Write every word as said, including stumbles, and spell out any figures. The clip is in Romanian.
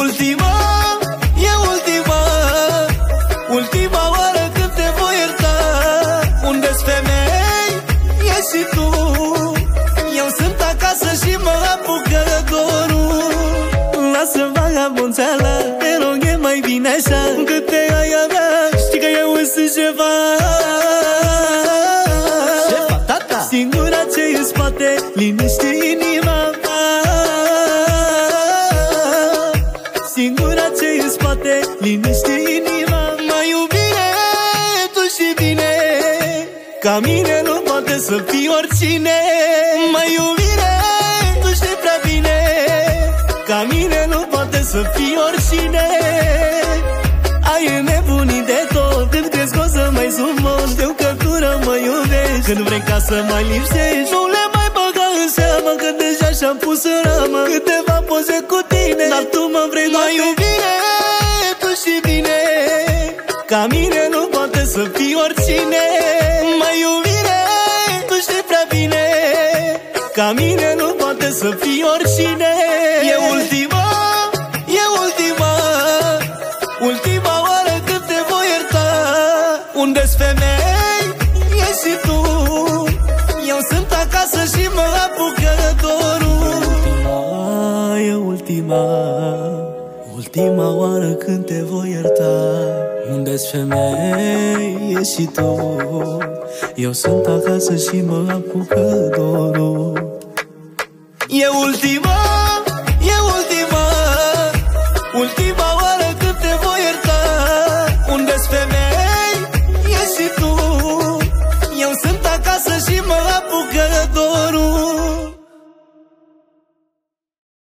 ultima, e ultima, ultima oară când te voi ierta. Unde-s femei, e și tu. Eu sunt acasă și mă apucă dorul. Lasă vagabonțeala, te rog, e mai bine așa. Cât te ai avea, știi că eu sunt ceva. Șefa, tata, singura ce îți poate liniști inima. Singura ce îți poate liniști inima. Mai iubire, tu și bine, ca mine nu poate să fii oricine. Mai iubire, tu știi prea bine, ca mine nu poate să fii oricine. Ai înnebunit de tot, când crezi că o să mai sumon. Știu că tu mă iubești, când vrei ca să mai lipsești. Nu le mai băga în seamă, că deja și-am pus în ramă câteva poze cu tine, dar tu mă vrei doar. Mai iubire, tu și bine, ca mine nu poate să fii oricine. Mai iubire, tu știi prea bine, ca mine nu poate să fii oricine. E ultima, e ultima, ultima oară când te voi ierta. Unde-s femei, e și tu. Eu sunt acasă și mă apucă dorul. Ultima, e ultima, ultima oară când te voi ierta. Unde-s femei, e și tu. Eu sunt acasă și mă apucă dorul. E ultima.